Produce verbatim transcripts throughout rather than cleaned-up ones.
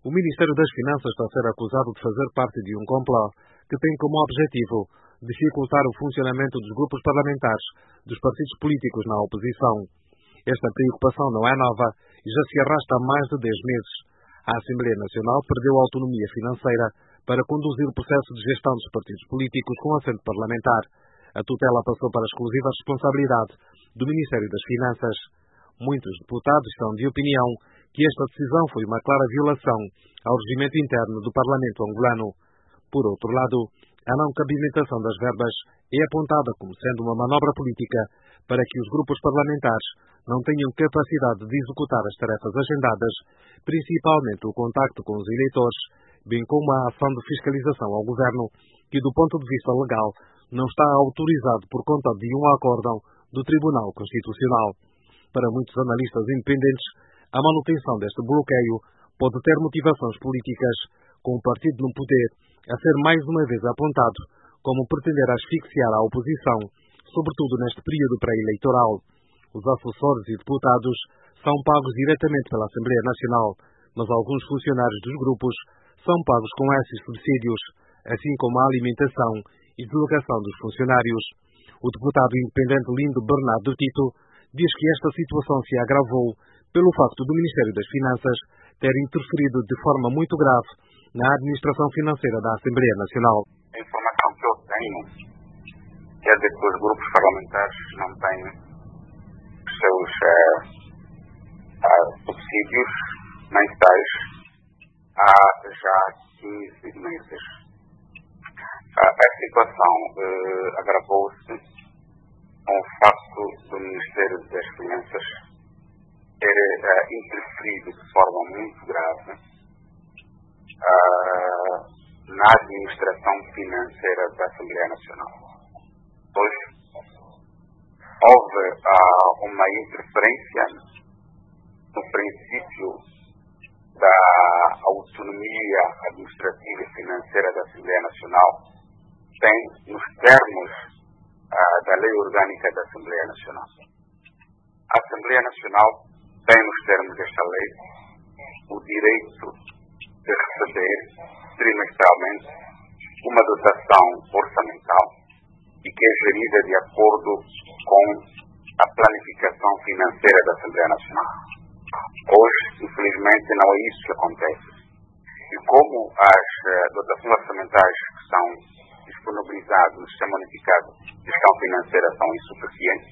O Ministério das Finanças está a ser acusado de fazer parte de um complô que tem como objetivo dificultar o funcionamento dos grupos parlamentares dos partidos políticos na oposição. Esta preocupação não é nova e já se arrasta há mais de dez meses. A Assembleia Nacional perdeu a autonomia financeira para conduzir o processo de gestão dos partidos políticos com assento parlamentar. A tutela passou para a exclusiva responsabilidade do Ministério das Finanças. Muitos deputados são de opinião que esta decisão foi uma clara violação ao regimento interno do Parlamento angolano. Por outro lado, a não cabimentação das verbas é apontada como sendo uma manobra política para que os grupos parlamentares não tenham capacidade de executar as tarefas agendadas, principalmente o contacto com os eleitores, bem como a ação de fiscalização ao governo, que do ponto de vista legal não está autorizado por conta de um acórdão do Tribunal Constitucional. Para muitos analistas independentes, a manutenção deste bloqueio pode ter motivações políticas, com o partido no poder a ser mais uma vez apontado como pretender asfixiar a oposição, sobretudo neste período pré-eleitoral. Os assessores e deputados são pagos diretamente pela Assembleia Nacional, mas alguns funcionários dos grupos são pagos com esses subsídios, assim como a alimentação e deslocação dos funcionários. O deputado independente Lindo Bernardo Tito diz que esta situação se agravou pelo facto do Ministério das Finanças ter interferido de forma muito grave na administração financeira da Assembleia Nacional. A informação que eu tenho é de que os grupos parlamentares não têm os seus eh, eh, subsídios mensais há já quinze meses. A, a situação eh, agravou-se com o facto do Ministério das Finanças ter uh, interferido de forma muito grave uh, na administração financeira da Assembleia Nacional. Pois houve uh, uma interferência no princípio da autonomia administrativa e financeira da Assembleia Nacional, tem nos termos uh, da Lei Orgânica da Assembleia Nacional. A Assembleia Nacional tem nos termos desta lei o direito de receber trimestralmente uma dotação orçamental e que é gerida de acordo com a planificação financeira da Assembleia Nacional. Hoje, infelizmente, não é isso que acontece. E como as uh, dotações orçamentais que são disponibilizadas no Sistema Unificado de Gestão Financeira são insuficientes,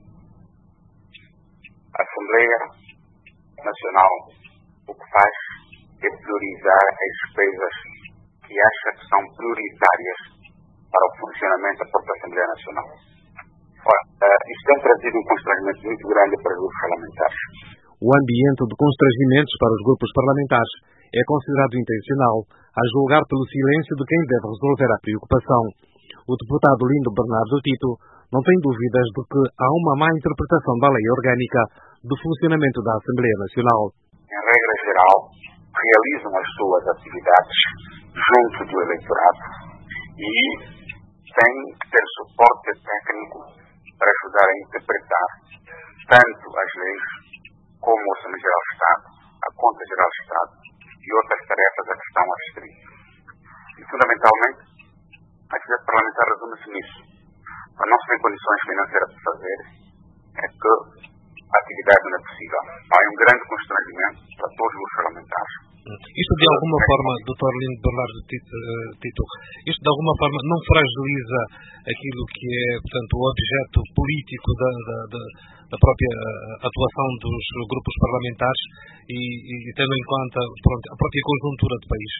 a Assembleia Nacional o que faz é priorizar as despesas que acha que são prioritárias para o funcionamento da própria Assembleia Nacional. Ora, uh, isto tem trazido um constrangimento muito grande para os grupos parlamentares. O ambiente de constrangimentos para os grupos parlamentares é considerado intencional, a julgar pelo silêncio de quem deve resolver a preocupação. O deputado Lindo Bernardo Tito não tem dúvidas de que há uma má interpretação da lei orgânica do funcionamento da Assembleia Nacional. Em regra geral, realizam as suas atividades junto do eleitorado e têm que ter suporte técnico para ajudar a interpretar tanto as leis como o Orçamento Geral do Estado, a Conta Geral do Estado e outras tarefas a que estão adscritas. E, fundamentalmente, a atividade parlamentar resume-se nisso. Quando não se tem condições financeiras de fazer, é que a atividade não é possível. Há um grande constrangimento para todos os parlamentares. Isto de alguma forma, doutor Lindo Bernardo Tito, isto de alguma forma não fragiliza aquilo que é, portanto, o objeto político da, da, da, da própria atuação dos grupos parlamentares e, e tendo em conta, pronto, a própria conjuntura do país?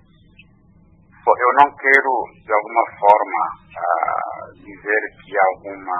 Bom, eu não quero, de alguma forma, uh, dizer que há alguma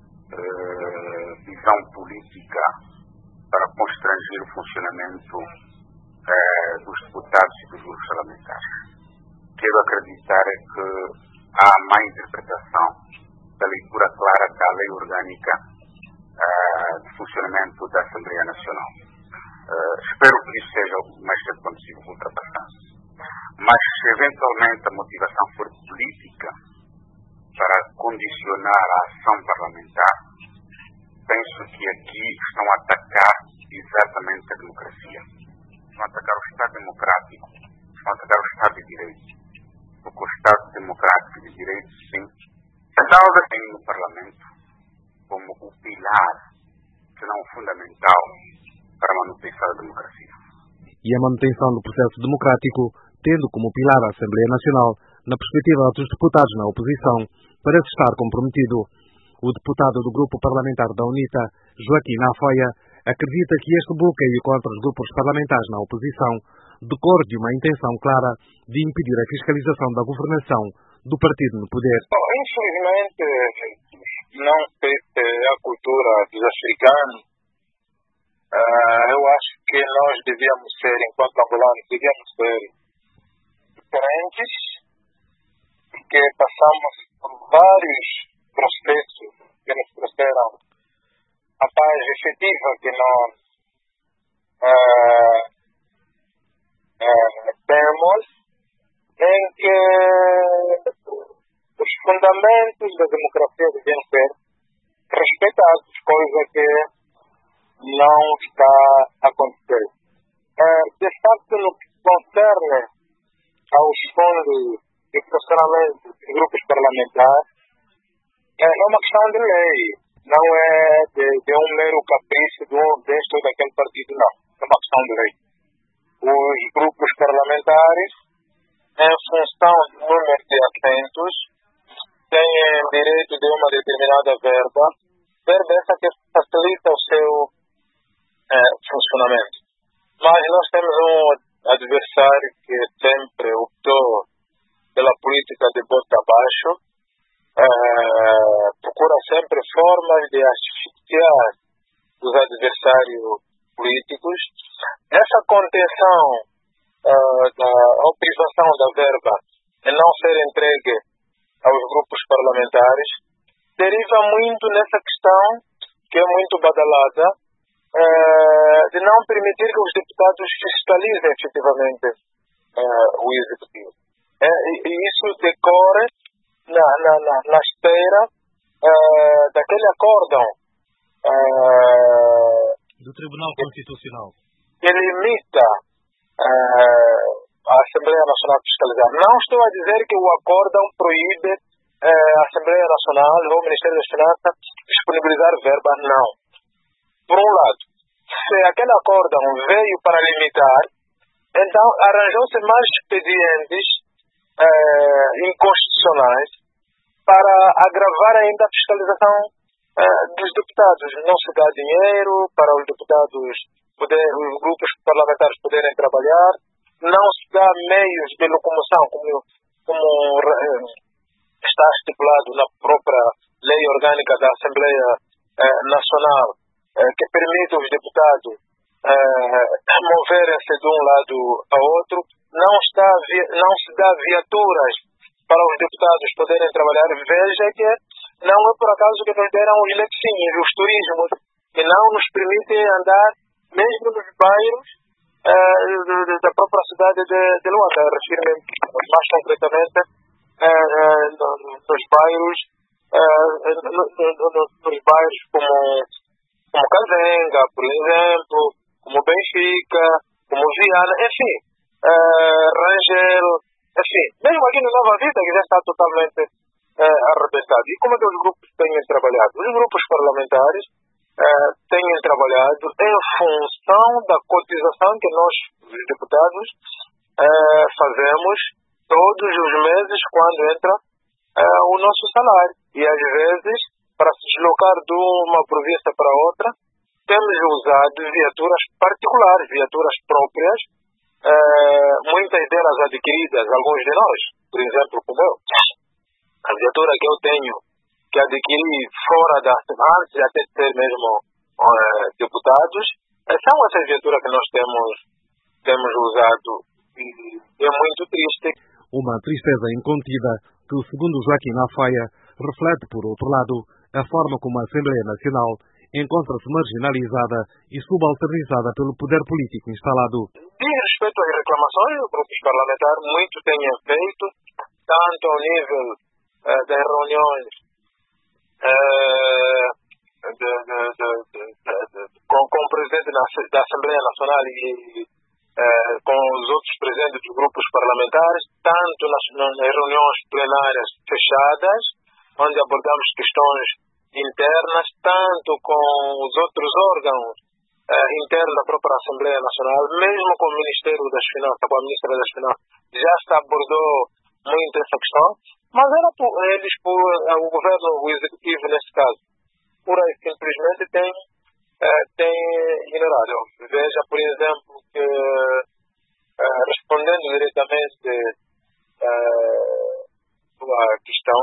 uh, visão política para constranger o funcionamento uh, dos deputados e dos grupos parlamentares. Quero acreditar que há má interpretação da leitura clara da lei orgânica uh, de funcionamento da Assembleia Nacional. Uh, espero que isso seja o mais cedo possível ultrapassado. Mas se eventualmente a motivação for política para condicionar a ação parlamentar, penso que aqui estão a atacar exatamente a democracia. Estão a atacar o Estado democrático democrático, considerar o Estado de Direito, porque o Estado democrático de Direito, sim, estava tem no Parlamento como o pilar, se não fundamental, para a manutenção da democracia. E a manutenção do processo democrático, tendo como pilar a Assembleia Nacional, na perspectiva dos deputados na oposição, parece estar comprometido. O deputado do grupo parlamentar da UNITA, Joaquim Afoia, acredita que este bloqueio contra os grupos parlamentares na oposição decorre de uma intenção clara de impedir a fiscalização da governação do partido no poder. Bom, infelizmente, não sei se é a cultura dos africanos. Uh, eu acho que nós devíamos ser, enquanto angolanos, devíamos ser diferentes, porque passamos por vários processos que nos trouxeram a paz efetiva que nós uh, uh, temos, em que os fundamentos da democracia devem ser respeitados, coisa que não está a acontecer. Uh, de facto, no que concerne aos fundos de funcionamento de grupos parlamentares, é uma questão de lei, não é de, de um mero capricho de um deste ou daquele partido, não. É uma questão de lei. Os grupos parlamentares, em função do número de assentos, têm direito de uma determinada verba, verba essa que facilita o seu eh, funcionamento. Mas nós temos um adversário que sempre optou pela política de bota abaixo, eh, procura sempre formas de asfixiar os adversários políticos. Essa contenção uh, da ou privação da verba e não ser entregue aos grupos parlamentares deriva muito nessa questão, que é muito badalada, uh, de não permitir que os deputados fiscalizem efetivamente uh, o executivo. É, e, e isso decorre na, na, na, na esteira uh, daquele acórdão uh, do Tribunal Constitucional que limita uh, a Assembleia Nacional a fiscalizar. Não estou a dizer que o acórdão proíbe uh, a Assembleia Nacional ou o Ministério das Finanças disponibilizar verba, não. Por um lado, se aquele acórdão veio para limitar, então arranjou-se mais expedientes uh, inconstitucionais para agravar ainda a fiscalização uh, dos deputados. Não se dá dinheiro para os deputados poder, os grupos parlamentares poderem trabalhar, não se dá meios de locomoção, como, como uh, está estipulado na própria lei orgânica da Assembleia uh, Nacional, uh, que permite aos deputados uh, moverem-se de um lado a outro. Não, está, não se dá viaturas para os deputados poderem trabalhar. Veja que não é por acaso que nos deram os lexinhos, os turismos, que não nos permitem andar mesmo nos bairros uh, da própria cidade de, de Luanda. Refiro-me mais concretamente uh, uh, nos bairros uh, no, no, no, nos bairros como, como Cazenga, por exemplo, como Benfica, como Viana, enfim, uh, Rangel, enfim, mesmo aqui no Nova Vida, que já está totalmente uh, arrebentado. E como é que os grupos têm trabalhado? Os grupos parlamentares uh, têm trabalhado em função da cotização que nós, os deputados, uh, fazemos todos os meses quando entra uh, o nosso salário. E às vezes, para se deslocar de uma província para outra, temos usado viaturas particulares, viaturas próprias, Uh, muitas delas adquiridas, alguns de nós, por exemplo, como eu. A viatura que eu tenho, que adquiri fora da antes de até ser mesmo uh, deputados, são essas viaturas que nós temos, temos usado, e é muito triste. Uma tristeza incontida que, segundo Joaquim Afoia, reflete, por outro lado, a forma como a Assembleia Nacional encontra-se marginalizada e subalternizada pelo poder político instalado. Diz respeito às reclamações, os grupos parlamentares muito têm feito, tanto ao nível uh, das reuniões uh, de, de, de, de, de, de, com, com o presidente da, da Assembleia Nacional e, eh, com os outros presidentes dos grupos parlamentares, tanto nas, nas reuniões plenárias fechadas, onde abordamos questões internas, tanto com os outros órgãos eh, internos da própria Assembleia Nacional, mesmo com o Ministério das Finanças, com a Ministra das Finanças, já se abordou muito essa questão, mas era por, eles, por, o governo, o executivo nesse caso, por aí simplesmente tem, eh, tem ignorado. Veja, por exemplo, que eh, respondendo diretamente eh, à questão,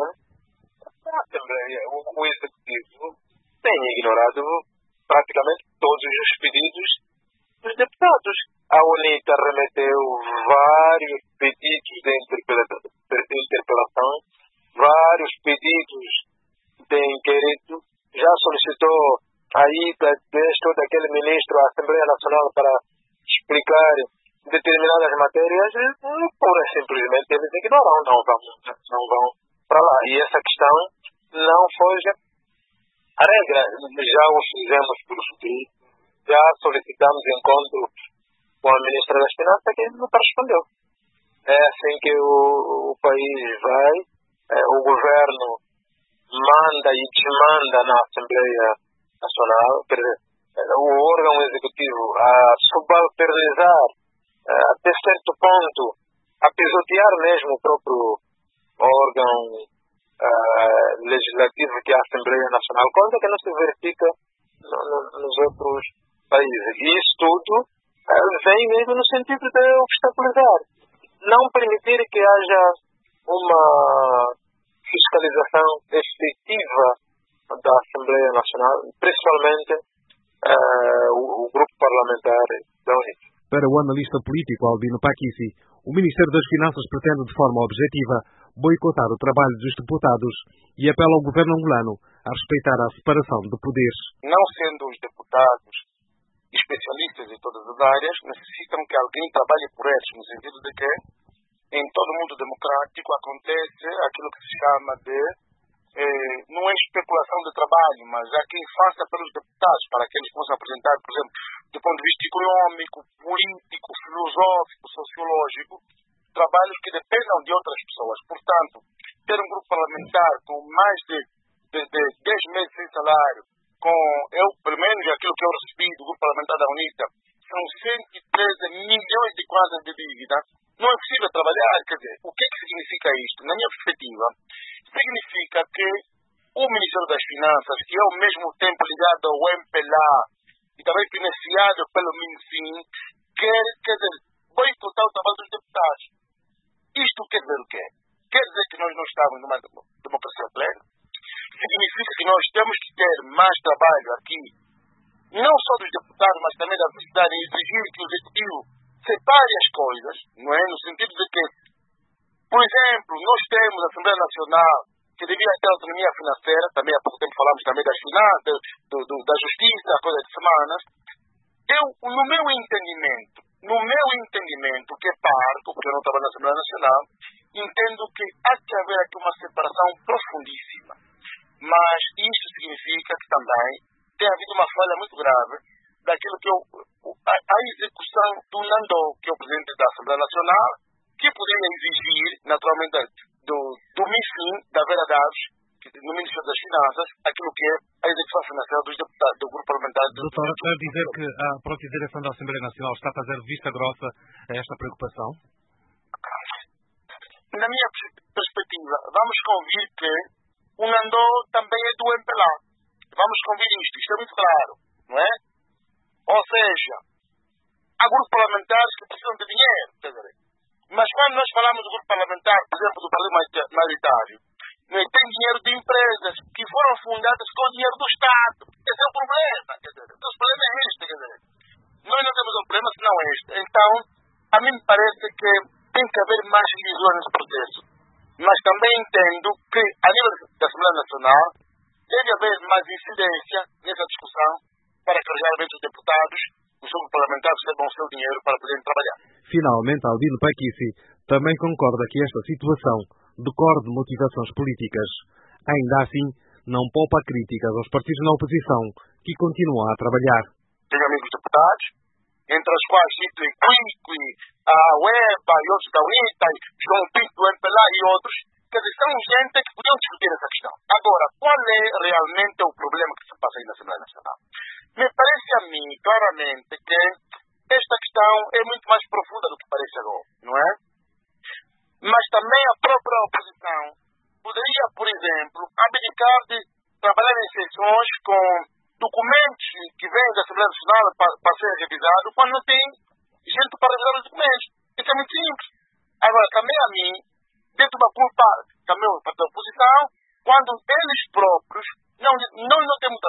a Assembleia, o, o executivo tem ignorado praticamente todos os pedidos dos deputados. A UNITA remeteu vários pedidos de interpelação, vários pedidos de inquérito, já solicitou a ida deste ou daquele ministro à Assembleia Nacional para explicar determinadas matérias, e pura e simplesmente eles ignoram, não vão, não vão para lá. E essa questão não foge à regra. Já o fizemos por escrito, já solicitamos encontro com a Ministra das Finanças, que nunca respondeu. É assim que o, o país vai, é, o governo manda e desmanda na Assembleia Nacional, quer dizer, o órgão executivo a subalternizar, é, até certo ponto, a pisotear mesmo o próprio órgão é, legislativo que é a Assembleia Nacional, coisa que não se verifica no, no, nos outros países. E isso tudo vem mesmo no sentido de obstaculizar, não permitir que haja uma fiscalização efetiva da Assembleia Nacional, principalmente uh, o, o grupo parlamentar da UNITA. Para o analista político Albino Paquici, o Ministério das Finanças pretende de forma objetiva boicotar o trabalho dos deputados e apela ao governo angolano a respeitar a separação de poderes. Não sendo os deputados especialistas em todas as áreas, necessitam que alguém trabalhe por eles, no sentido de que em todo mundo democrático acontece aquilo que se chama de, eh, não é especulação de trabalho, mas há quem faça pelos deputados, para que eles possam apresentar, por exemplo, do ponto de vista econômico, político, filosófico, sociológico, trabalhos que dependam de outras pessoas. Portanto, ter um grupo parlamentar com mais de, de, de dez meses sem salário, com eu, pelo menos aquilo que eu recebi do grupo parlamentar da UNITA, são cento e treze milhões de quadras de dívida, não é possível trabalhar. Quer dizer, o que é que significa isto? Na minha perspectiva, significa que o Ministério das Finanças, que é ao mesmo tempo ligado ao M P L A e também financiado pelo MinFin, quer, quer dizer, boicotar o trabalho dos deputados. Isto quer dizer o quê? Quer dizer que nós não estamos numa democracia plena? Significa que nós temos que ter mais trabalho aqui, não só dos deputados, mas também da sociedade, e exigir que o executivo separe as coisas, não é? No sentido de que, por exemplo, nós temos a Assembleia Nacional, que devia ter autonomia financeira, também há pouco tempo falamos também das finanças, do, do, da justiça, a coisa de semanas. Eu, no meu entendimento, no meu entendimento, que é parco, porque eu não trabalho na Assembleia Nacional, entendo que há que haver aqui uma separação profundíssima. Mas isso significa que também tem havido uma falha muito grave daquilo que eu, a, a execução do Nandô, que é o presidente da Assembleia Nacional, que poderia exigir, naturalmente, do, do MinFin, da Vera Dados, no Ministério das Finanças, aquilo que é a execução financeira dos deputados do grupo parlamentar. Doutor, quer dizer que a própria direção da Assembleia Nacional está a fazer vista grossa a esta preocupação? Na minha perspectiva, vamos convir que o Nandô também é do M P L A. Vamos convir isto, isto é muito claro, não é? Ou seja, há grupos parlamentares que precisam de dinheiro, quer dizer, mas quando nós falamos do grupo parlamentar, por exemplo, do Partido Maioritário, tem dinheiro de empresas que foram fundadas com o dinheiro do Estado. Esse é o problema, quer dizer, o problema é este, quer dizer, nós não temos um problema senão este. Então, a mim me parece que tem que haver mais visões nesse processo. Mas também entendo que, a nível da Assembleia Nacional, deve haver mais incidência nessa discussão para que realmente os deputados, os subparlamentares, recebam o seu dinheiro para poderem trabalhar. Finalmente, Albino Paquici também concorda que esta situação decorre de motivações políticas. Ainda assim, não poupa críticas aos partidos na oposição que continuam a trabalhar. Tenho amigos deputados, entre as quais Tito Equique, a UEPA e outros da UNITA, João Pinto do M P L A e outros, quer dizer, são gente que podiam discutir essa questão. Agora, qual é realmente o problema que se passa aí na Assembleia Nacional? Me parece a mim, claramente, que esta questão é muito mais profunda do que parece agora, não é? Mas também a própria oposição poderia, por exemplo, abdicar de trabalhar em sessões com documentos que vêm da Assembleia Nacional para, para ser revisados quando não tem gente para revisar os documentos. Isso é muito simples. Agora, também a mim, dentro da culpa também da oposição, quando eles próprios não, não, não temos,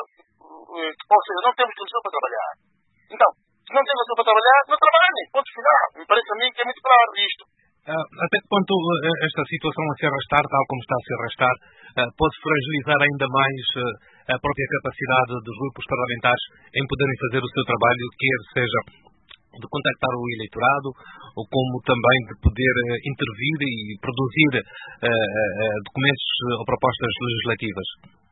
ou seja, não temos condição para trabalhar. Então, se não temos condição para trabalhar, não trabalhem. Ponto final. Me parece a mim que é muito claro isto. Uh, até que ponto uh, esta situação a se arrastar, tal como está a se arrastar, uh, pode fragilizar ainda mais uh, a própria capacidade dos grupos parlamentares em poderem fazer o seu trabalho, quer seja de contactar o eleitorado, ou como também de poder uh, intervir e produzir uh, uh, documentos ou propostas legislativas?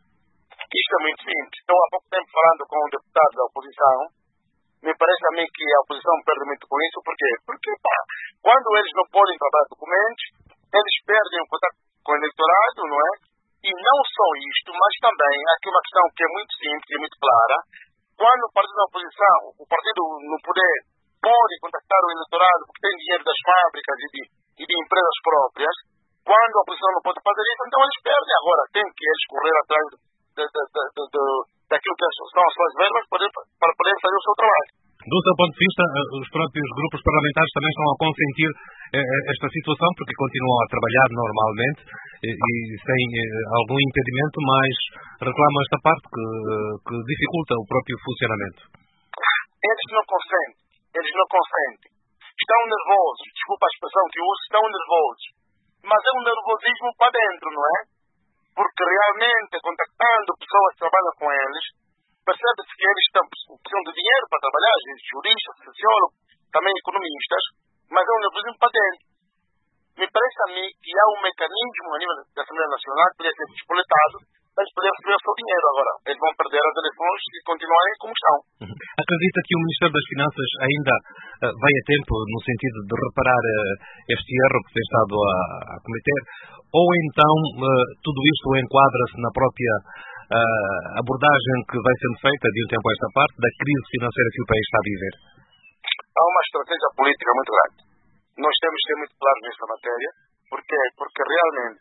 Isto é muito simples. Estou há pouco tempo falando com um deputado da oposição. Me parece a mim que a oposição perde muito com isso. Por quê? Porque, pá, quando eles não podem trabalhar documentos, eles perdem o contato com o eleitorado, não é? E não só isto, mas também há aqui uma questão que é muito simples e muito clara. Quando o partido da oposição, o partido no poder, pode contactar o eleitorado porque tem dinheiro das fábricas e de, e de empresas próprias, quando a oposição não pode fazer isso, então eles perdem. Agora, tem que eles correr atrás de, de, de, de, de, daquilo que são as suas verbas para, para poder fazer o seu trabalho. Do seu ponto de vista, os próprios grupos parlamentares também estão a consentir esta situação, porque continuam a trabalhar normalmente e sem algum impedimento, mas reclamam esta parte que, que dificulta o próprio funcionamento. Eles não consentem, eles não consentem. Estão nervosos, desculpa a expressão que uso, estão nervosos. Mas é um nervosismo para dentro, não é? Porque realmente, contactando pessoas que trabalham com eles, percebe-se que eles estão, precisam de dinheiro para trabalhar, juristas, sociólogos, também economistas, mas é um nervosismo para dentro. Me parece a mim que há um mecanismo a nível da Assembleia Nacional que poderia ser despoletado para eles poderem receber o seu dinheiro. Agora, eles vão perder as eleições e continuarem como estão. Uhum. Acredita que o Ministério das Finanças ainda uh, vai a tempo no sentido de reparar uh, este erro que tem estado a, a cometer? Ou então uh, tudo isto enquadra-se na própria uh, abordagem que vai sendo feita de um tempo a esta parte da crise financeira que o país está a viver? Há uma estratégia política muito grande. Nós temos que ser muito claros nesta matéria, porque, porque realmente,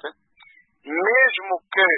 mesmo que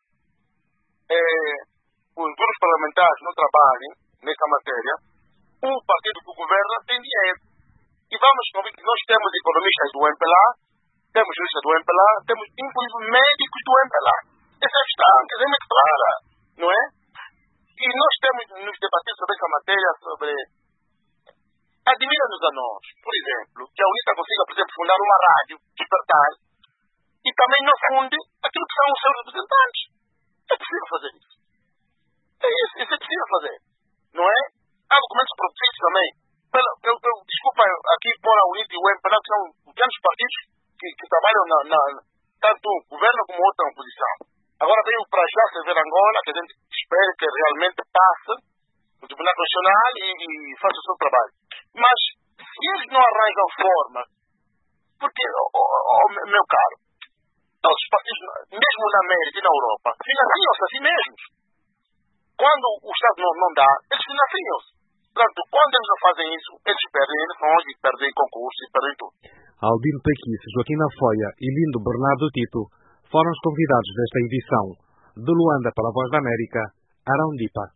eh, os grupos parlamentares não trabalhem nesta matéria, o partido que governa tem dinheiro. E vamos convir que nós temos economistas do M P L A, temos juristas do M P L A, temos inclusive médicos do M P L A. Essa questão, quer dizer, é muito clara, não é? E nós temos nos debatido sobre essa matéria, sobre... Admira-nos a nós, por exemplo, que a UNITA consiga, por exemplo, fundar uma rádio, despertar, e também não funde aquilo que são os seus representantes. É possível fazer isso. É isso, isso é possível fazer. Não é? Há documentos produzidos também. Pela, eu, eu, desculpa, aqui por a UNITA e o M P L A, que são pequenos partidos que, que trabalham na, na, tanto o governo como outra oposição. Agora veio para já servir Angola, que a gente espera que realmente passe no Tribunal Constitucional e, e faça o seu trabalho. Mas, se eles não arranjam forma, porque, oh, oh, meu caro, os partidos, mesmo na América e na Europa, financiam-se a si mesmos. Quando o Estado não, não dá, eles financiam-se. Portanto, quando eles não fazem isso, eles perdem eleições e perdem concursos e perdem tudo. Albino Paquis, Joaquim Afoia e Lindo Bernardo Tito foram os convidados desta edição. De Luanda para a Voz da América, Arão Dipa.